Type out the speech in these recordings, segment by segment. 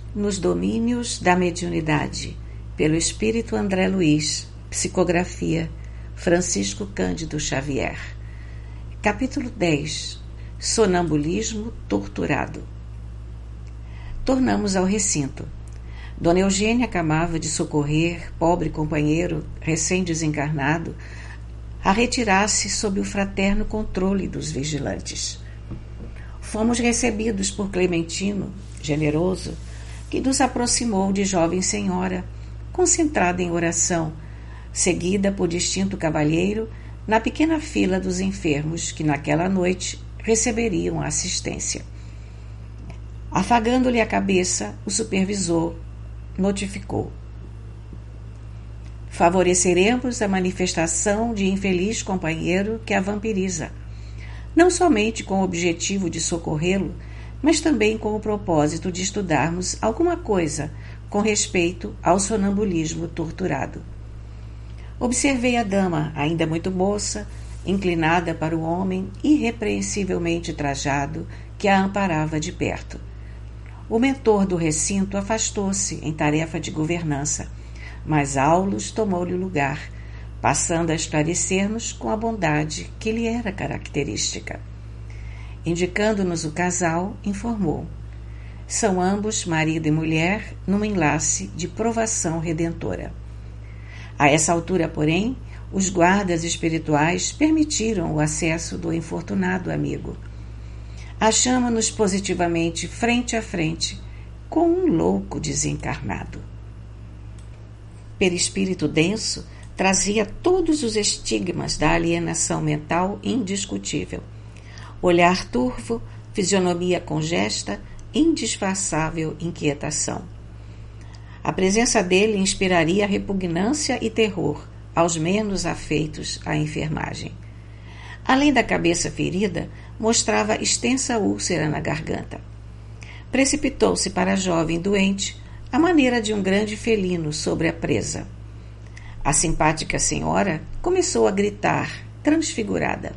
Nos domínios da mediunidade, pelo espírito André Luiz, psicografia Francisco Cândido Xavier. Capítulo 10. Sonambulismo torturado. Tornamos ao recinto. Dona Eugênia acabava de socorrer, pobre companheiro recém-desencarnado, a retirar-se sob o fraterno controle dos vigilantes. Fomos recebidos por Clementino, generoso, que nos aproximou de jovem senhora, concentrada em oração, seguida por distinto cavalheiro na pequena fila dos enfermos que naquela noite receberiam assistência. Afagando-lhe a cabeça, o supervisor notificou: favoreceremos a manifestação de infeliz companheiro que a vampiriza, não somente com o objetivo de socorrê-lo, mas também com o propósito de estudarmos alguma coisa com respeito ao sonambulismo torturado. Observei a dama, ainda muito moça, inclinada para o homem irrepreensivelmente trajado que a amparava de perto. O mentor do recinto afastou-se em tarefa de governança, mas Aulus tomou-lhe o lugar, passando a esclarecer-nos com a bondade que lhe era característica. Indicando-nos o casal, informou: são ambos marido e mulher num enlace de provação redentora. A essa altura, porém, os guardas espirituais permitiram o acesso do infortunado amigo. Achamo-nos positivamente frente a frente com um louco desencarnado. Perispírito denso, trazia todos os estigmas da alienação mental indiscutível. Olhar turvo, fisionomia congesta, indisfarçável inquietação. A presença dele inspiraria repugnância e terror aos menos afeitos à enfermagem. Além da cabeça ferida, mostrava extensa úlcera na garganta. Precipitou-se para a jovem doente, à maneira de um grande felino sobre a presa. A simpática senhora começou a gritar, transfigurada.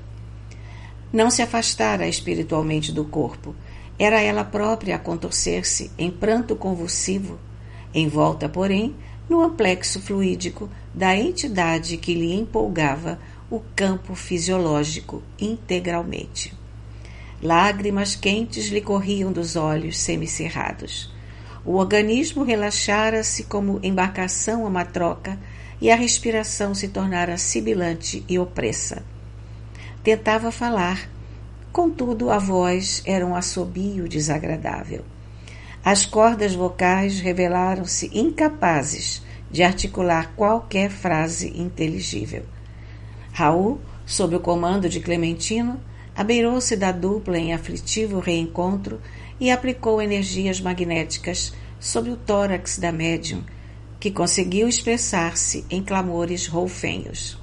Não se afastara espiritualmente do corpo. Era ela própria a contorcer-se em pranto convulsivo, envolta, porém, no amplexo fluídico da entidade que lhe empolgava o campo fisiológico integralmente. Lágrimas quentes lhe corriam dos olhos semicerrados. O organismo relaxara-se como embarcação a matroca e a respiração se tornara sibilante e opressa. Tentava falar, contudo a voz era um assobio desagradável. As cordas vocais revelaram-se incapazes de articular qualquer frase inteligível. Raul, sob o comando de Clementino, abeirou-se da dupla em aflitivo reencontro e aplicou energias magnéticas sobre o tórax da médium, que conseguiu expressar-se em clamores roufenhos.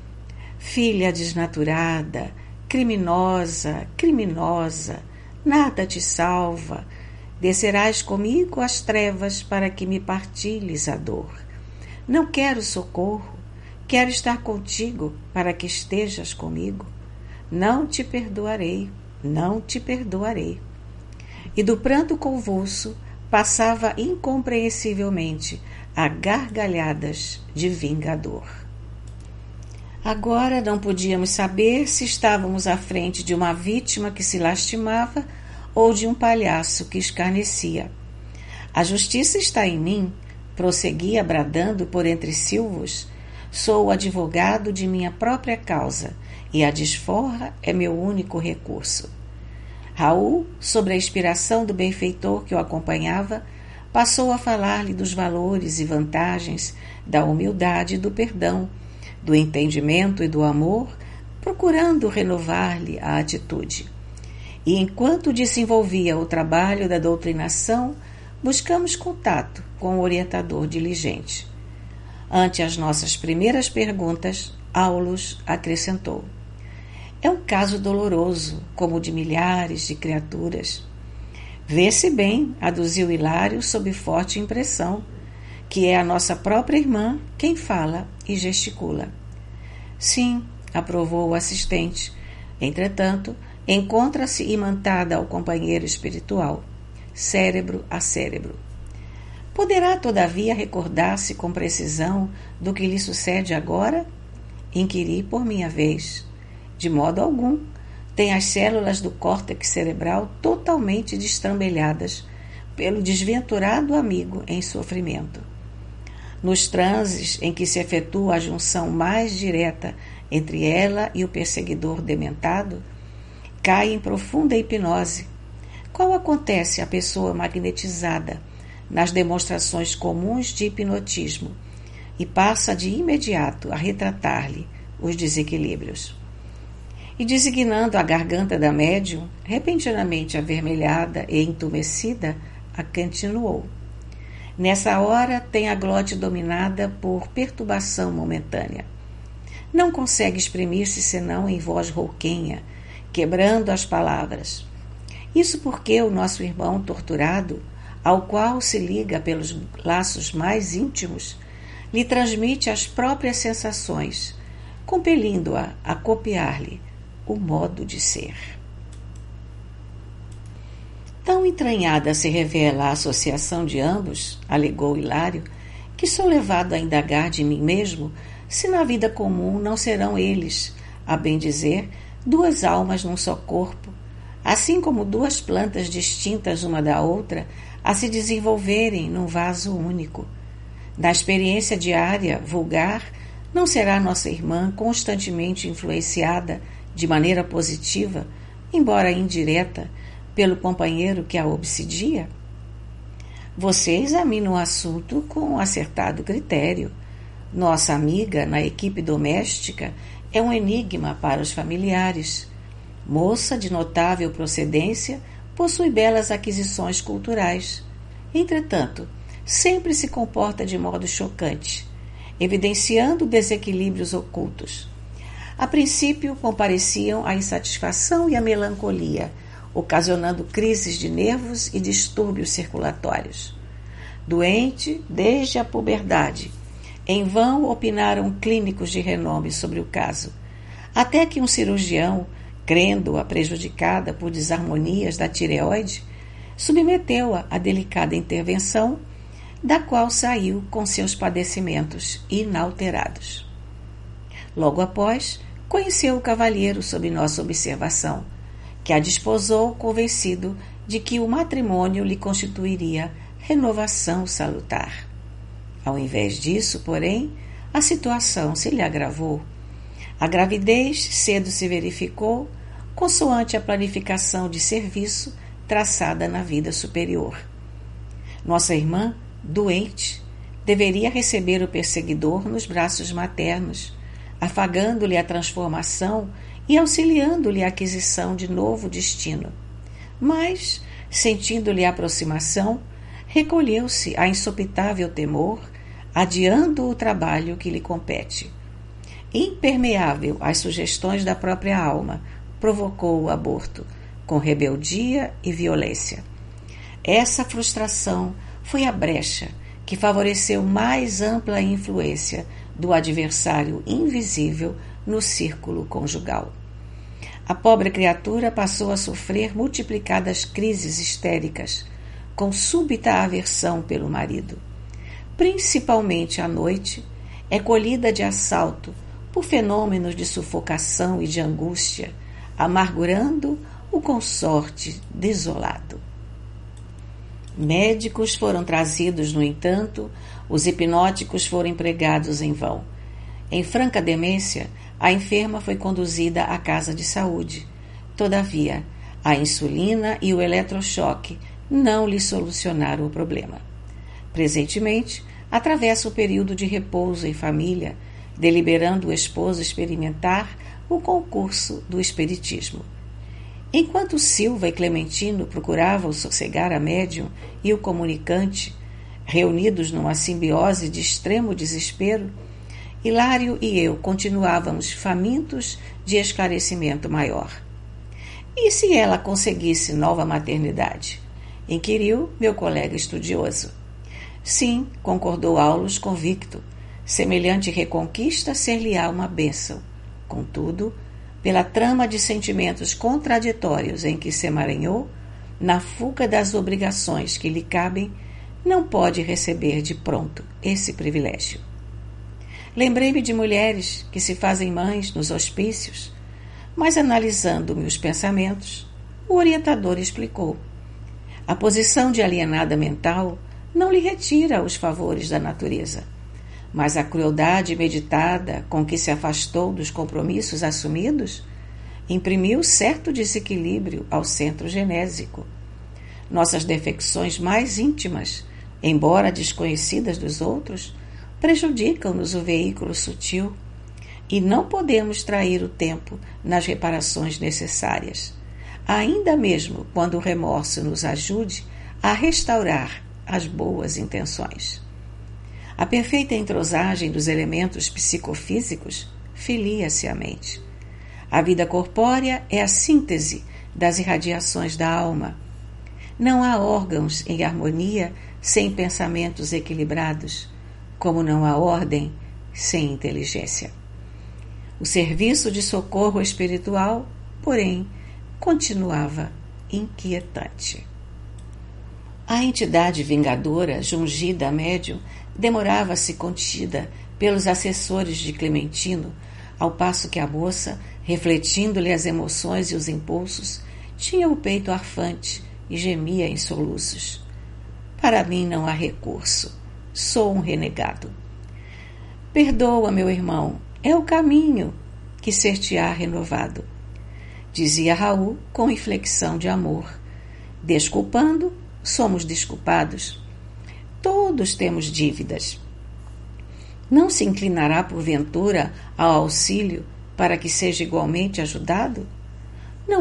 Filha desnaturada, criminosa, criminosa, nada te salva. Descerás comigo às trevas para que me partilhes a dor. Não quero socorro, quero estar contigo para que estejas comigo. Não te perdoarei, não te perdoarei. E do pranto convulso passava incompreensivelmente a gargalhadas de vingador. Agora não podíamos saber se estávamos à frente de uma vítima que se lastimava ou de um palhaço que escarnecia. A justiça está em mim, prosseguia bradando por entre silvos. Sou o advogado de minha própria causa e a desforra é meu único recurso. Raul, sob a inspiração do benfeitor que o acompanhava, passou a falar-lhe dos valores e vantagens da humildade e do perdão, do entendimento e do amor, procurando renovar-lhe a atitude. E enquanto desenvolvia o trabalho da doutrinação, buscamos contato com o orientador diligente. Ante as nossas primeiras perguntas, Aulus acrescentou: é um caso doloroso, como o de milhares de criaturas. Vê-se bem, aduziu Hilário sob forte impressão, que é a nossa própria irmã quem fala e gesticula. Sim, aprovou o assistente. Entretanto, encontra-se imantada ao companheiro espiritual, cérebro a cérebro. Poderá, todavia, recordar-se com precisão do que lhe sucede agora? Inquiri por minha vez. De modo algum. Tem as células do córtex cerebral totalmente destrambelhadas pelo desventurado amigo em sofrimento. Nos transes em que se efetua a junção mais direta entre ela e o perseguidor dementado, cai em profunda hipnose. Qual acontece à pessoa magnetizada nas demonstrações comuns de hipnotismo e passa de imediato a retratar-lhe os desequilíbrios. E designando a garganta da médium, repentinamente avermelhada e entumecida, a continuou. Nessa hora tem a glote dominada por perturbação momentânea. Não consegue exprimir-se senão em voz rouquenha, quebrando as palavras. Isso porque o nosso irmão torturado, ao qual se liga pelos laços mais íntimos, lhe transmite as próprias sensações, compelindo-a a copiar-lhe o modo de ser. Tão entranhada se revela a associação de ambos, alegou Hilário, que sou levado a indagar de mim mesmo se na vida comum não serão eles, a bem dizer, duas almas num só corpo, assim como duas plantas distintas uma da outra a se desenvolverem num vaso único. Na experiência diária, vulgar, não será nossa irmã constantemente influenciada de maneira positiva, embora indireta, pelo companheiro que a obsidia? Você examina o assunto com acertado critério. Nossa amiga na equipe doméstica é um enigma para os familiares. Moça de notável procedência, possui belas aquisições culturais. Entretanto, sempre se comporta de modo chocante, evidenciando desequilíbrios ocultos. A princípio, compareciam a insatisfação e a melancolia, ocasionando crises de nervos e distúrbios circulatórios. Doente desde a puberdade, em vão opinaram clínicos de renome sobre o caso, até que um cirurgião, crendo-a prejudicada por desarmonias da tireoide, submeteu-a a delicada intervenção, da qual saiu com seus padecimentos inalterados. Logo após, conheceu o cavalheiro sob nossa observação, que a desposou convencido de que o matrimônio lhe constituiria renovação salutar. Ao invés disso, porém, a situação se lhe agravou. A gravidez cedo se verificou, consoante a planificação de serviço traçada na vida superior. Nossa irmã, doente, deveria receber o perseguidor nos braços maternos, afagando-lhe a transformação e auxiliando-lhe a aquisição de novo destino. Mas, sentindo-lhe a aproximação, recolheu-se a insopitável temor, adiando o trabalho que lhe compete. Impermeável às sugestões da própria alma, provocou o aborto, com rebeldia e violência. Essa frustração foi a brecha que favoreceu mais ampla influência do adversário invisível no círculo conjugal. A pobre criatura passou a sofrer multiplicadas crises histéricas, com súbita aversão pelo marido. Principalmente à noite, é colhida de assalto por fenômenos de sufocação e de angústia, amargurando o consorte desolado. Médicos foram trazidos, no entanto, os hipnóticos foram empregados em vão. Em franca demência, a enferma foi conduzida à casa de saúde. Todavia, a insulina e o eletrochoque não lhe solucionaram o problema. Presentemente, atravessa o período de repouso em família, deliberando o esposo experimentar o concurso do espiritismo. Enquanto Silva e Clementino procuravam sossegar a médium e o comunicante, reunidos numa simbiose de extremo desespero, Hilário e eu continuávamos famintos de esclarecimento maior. E se ela conseguisse nova maternidade? Inquiriu meu colega estudioso. Sim, concordou Aulus convicto. Semelhante reconquista ser-lhe-á uma bênção. Contudo, pela trama de sentimentos contraditórios em que se emaranhou, na fuga das obrigações que lhe cabem, não pode receber de pronto esse privilégio. Lembrei-me de mulheres que se fazem mães nos hospícios, mas analisando meus pensamentos, o orientador explicou: a posição de alienada mental não lhe retira os favores da natureza, mas a crueldade meditada com que se afastou dos compromissos assumidos imprimiu certo desequilíbrio ao centro genésico. Nossas defecções mais íntimas, embora desconhecidas dos outros, prejudicam-nos o veículo sutil e não podemos trair o tempo nas reparações necessárias, ainda mesmo quando o remorso nos ajude a restaurar as boas intenções. A perfeita entrosagem dos elementos psicofísicos filia-se à mente. A vida corpórea é a síntese das irradiações da alma. Não há órgãos em harmonia sem pensamentos equilibrados, como não há ordem sem inteligência. O serviço de socorro espiritual, porém, continuava inquietante. A entidade vingadora, jungida a médium, demorava-se contida pelos assessores de Clementino, ao passo que a moça, refletindo-lhe as emoções e os impulsos, tinha o peito arfante e gemia em soluços. Para mim não há recurso. Sou um renegado. Perdoa, meu irmão, é o caminho que ser-te-á renovado, dizia Raul com inflexão de amor. Desculpando, somos desculpados. Todos temos dívidas. Não se inclinará porventura ao auxílio para que seja igualmente ajudado? Não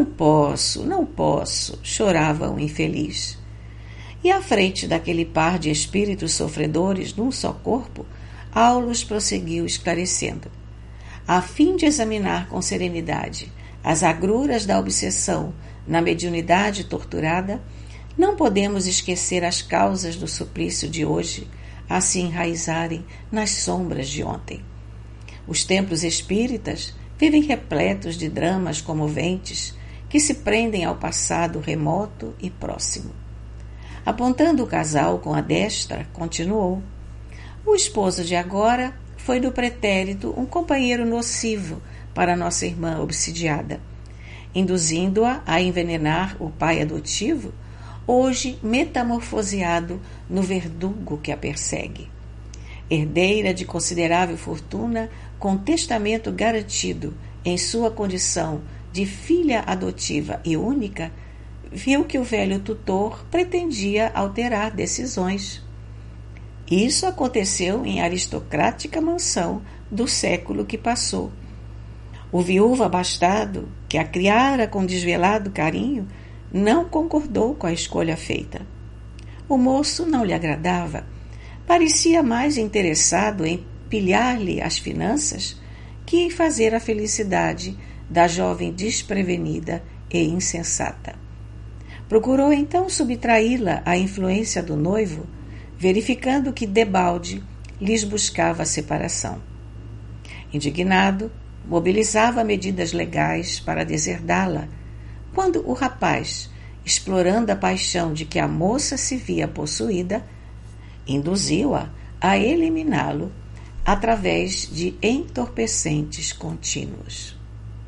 posso, chorava o infeliz. E à frente daquele par de espíritos sofredores num só corpo, Aulus prosseguiu esclarecendo. A fim de examinar com serenidade as agruras da obsessão na mediunidade torturada, não podemos esquecer as causas do suplício de hoje a se enraizarem nas sombras de ontem. Os templos espíritas vivem repletos de dramas comoventes que se prendem ao passado remoto e próximo. Apontando o casal com a destra, continuou: o esposo de agora foi do pretérito um companheiro nocivo para nossa irmã obsidiada, induzindo-a a envenenar o pai adotivo, hoje metamorfoseado no verdugo que a persegue. Herdeira de considerável fortuna, com testamento garantido em sua condição de filha adotiva e única, viu que o velho tutor pretendia alterar decisões. Isso aconteceu em aristocrática mansão do século que passou. O viúvo abastado, que a criara com desvelado carinho, não concordou com a escolha feita. O moço não lhe agradava. Parecia mais interessado em pilhar-lhe as finanças que em fazer a felicidade da jovem desprevenida e insensata. Procurou então subtraí-la à influência do noivo, verificando que debalde lhes buscava a separação. Indignado, mobilizava medidas legais para deserdá-la, quando o rapaz, explorando a paixão de que a moça se via possuída, induziu-a a eliminá-lo através de entorpecentes contínuos.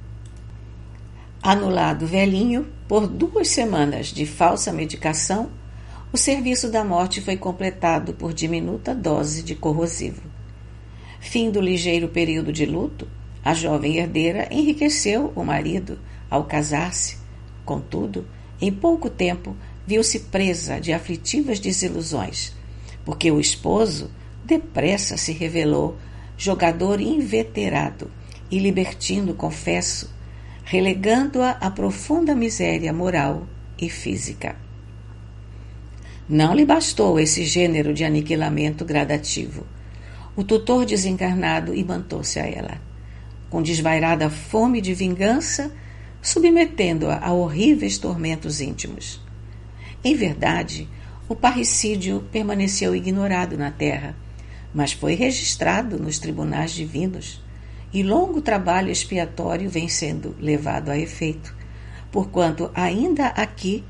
Anulado o velhinho por 2 semanas de falsa medicação, o serviço da morte foi completado por diminuta dose de corrosivo. Fim do ligeiro período de luto, a jovem herdeira enriqueceu o marido ao casar-se. Contudo, em pouco tempo, viu-se presa de aflitivas desilusões, porque o esposo depressa se revelou jogador inveterado e libertino, confesso, relegando-a à profunda miséria moral e física. Não lhe bastou esse gênero de aniquilamento gradativo. O tutor desencarnado imantou-se a ela, com desvairada fome de vingança, submetendo-a a horríveis tormentos íntimos. Em verdade, o parricídio permaneceu ignorado na terra, mas foi registrado nos tribunais divinos, e longo trabalho expiatório vem sendo levado a efeito, porquanto ainda aqui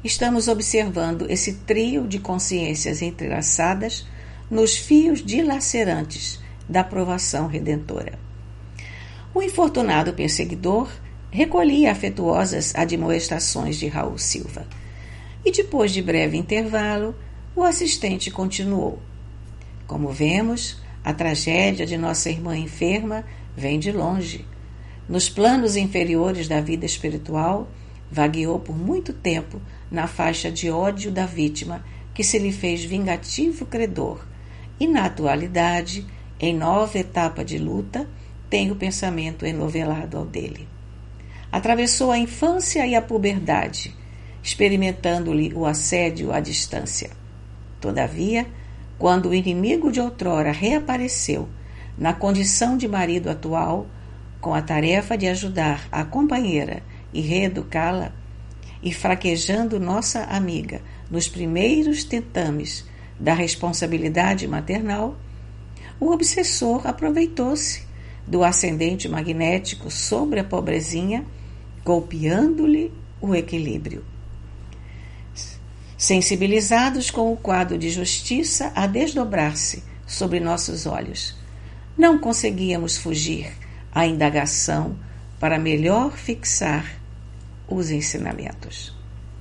estamos observando esse trio de consciências entrelaçadas nos fios dilacerantes da provação redentora. O infortunado perseguidor recolhia afetuosas admoestações de Raul Silva. E depois de breve intervalo, o assistente continuou. Como vemos, a tragédia de nossa irmã enferma vem de longe. Nos planos inferiores da vida espiritual, vagueou por muito tempo na faixa de ódio da vítima que se lhe fez vingativo credor, e na atualidade, em nova etapa de luta, tem o pensamento enovelado ao dele. Atravessou a infância e a puberdade, experimentando-lhe o assédio à distância. Todavia, quando o inimigo de outrora reapareceu, na condição de marido atual, com a tarefa de ajudar a companheira e reeducá-la, e fraquejando nossa amiga nos primeiros tentames da responsabilidade maternal, o obsessor aproveitou-se do ascendente magnético sobre a pobrezinha, golpeando-lhe o equilíbrio. Sensibilizados com o quadro de justiça a desdobrar-se sobre nossos olhos, não conseguíamos fugir à indagação para melhor fixar os ensinamentos.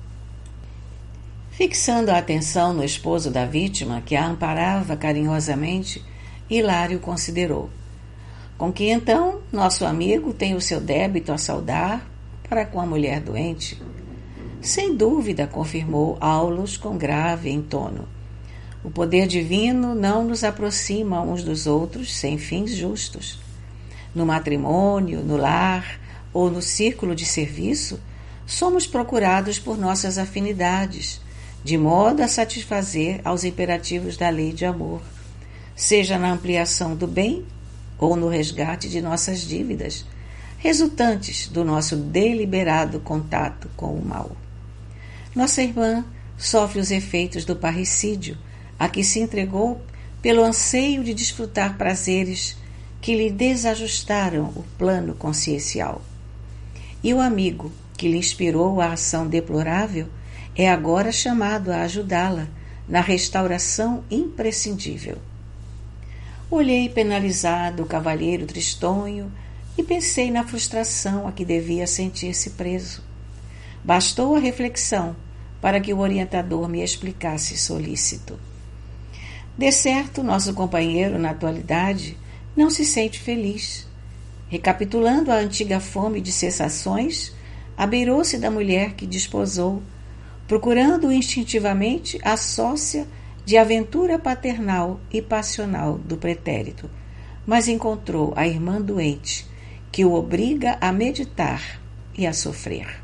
Fixando a atenção no esposo da vítima, que a amparava carinhosamente, Hilário considerou: com que então nosso amigo tem o seu débito a saldar para com a mulher doente? Sem dúvida, confirmou Aulus com grave entono. O poder divino não nos aproxima uns dos outros sem fins justos. No matrimônio, no lar ou no círculo de serviço, somos procurados por nossas afinidades, de modo a satisfazer aos imperativos da lei de amor, seja na ampliação do bem ou no resgate de nossas dívidas, resultantes do nosso deliberado contato com o mal. Nossa irmã sofre os efeitos do parricídio, a que se entregou pelo anseio de desfrutar prazeres que lhe desajustaram o plano consciencial. E o amigo que lhe inspirou a ação deplorável é agora chamado a ajudá-la na restauração imprescindível. Olhei penalizado o cavalheiro tristonho e pensei na frustração a que devia sentir-se preso. Bastou a reflexão para que o orientador me explicasse solícito. De certo, nosso companheiro, na atualidade, não se sente feliz. Recapitulando a antiga fome de sensações, abeirou-se da mulher que desposou, procurando instintivamente a sócia de aventura paternal e passional do pretérito, mas encontrou a irmã doente, que o obriga a meditar e a sofrer.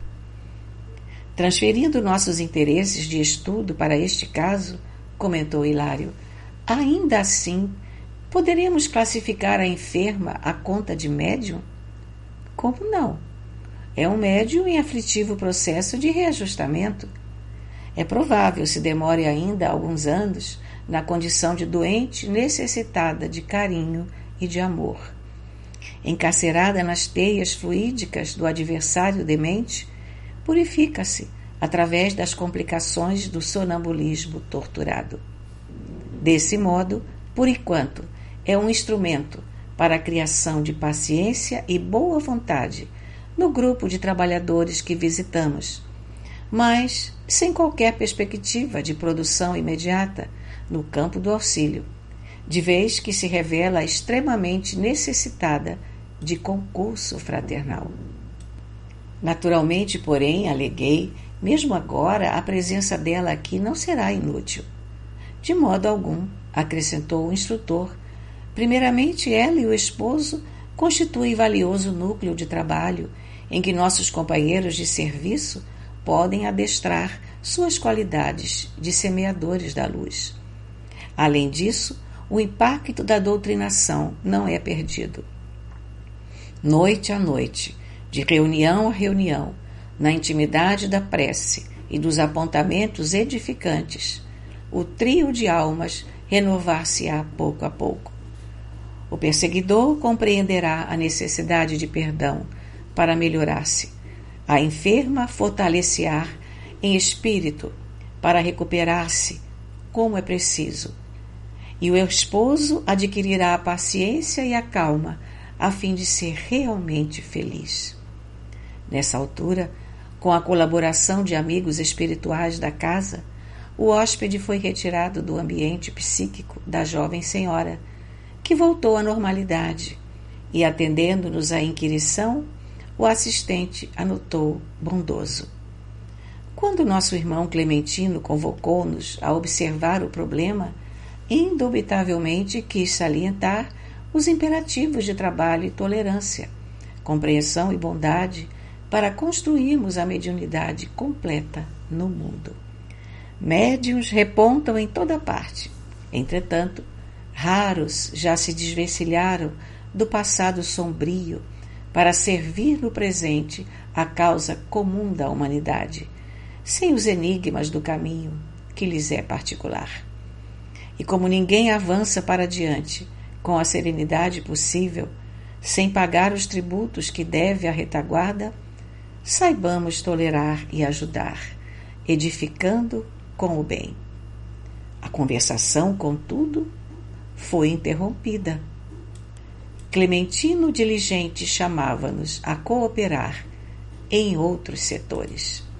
Transferindo nossos interesses de estudo para este caso, comentou Hilário, ainda assim, poderemos classificar a enferma à conta de médium? Como não? É um médium em aflitivo processo de reajustamento. É provável se demore ainda alguns anos na condição de doente necessitada de carinho e de amor. Encarcerada nas teias fluídicas do adversário demente, purifica-se através das complicações do sonambulismo torturado. Desse modo, por enquanto, é um instrumento para a criação de paciência e boa vontade no grupo de trabalhadores que visitamos, mas sem qualquer perspectiva de produção imediata no campo do auxílio, de vez que se revela extremamente necessitada de concurso fraternal. Naturalmente, porém, aleguei, mesmo agora a presença dela aqui não será inútil. De modo algum, acrescentou o instrutor, primeiramente ela e o esposo constituem valioso núcleo de trabalho em que nossos companheiros de serviço podem adestrar suas qualidades de semeadores da luz. Além disso, o impacto da doutrinação não é perdido. Noite a noite, de reunião a reunião, na intimidade da prece e dos apontamentos edificantes, o trio de almas renovar-se-á pouco a pouco. O perseguidor compreenderá a necessidade de perdão para melhorar-se. A enferma fortalecer-á em espírito para recuperar-se como é preciso, e o esposo adquirirá a paciência e a calma a fim de ser realmente feliz. Nessa altura, com a colaboração de amigos espirituais da casa, o hóspede foi retirado do ambiente psíquico da jovem senhora, que voltou à normalidade, e atendendo-nos à inquirição, o assistente anotou bondoso: quando nosso irmão Clementino convocou-nos a observar o problema, indubitavelmente quis salientar os imperativos de trabalho e tolerância, compreensão e bondade para construirmos a mediunidade completa no mundo. Médiuns repontam em toda parte. Entretanto, raros já se desvencilharam do passado sombrio para servir no presente a causa comum da humanidade, sem os enigmas do caminho que lhes é particular. E como ninguém avança para diante com a serenidade possível, sem pagar os tributos que deve à retaguarda, saibamos tolerar e ajudar, edificando com o bem. A conversação, contudo, foi interrompida. Clementino diligente chamava-nos a cooperar em outros setores.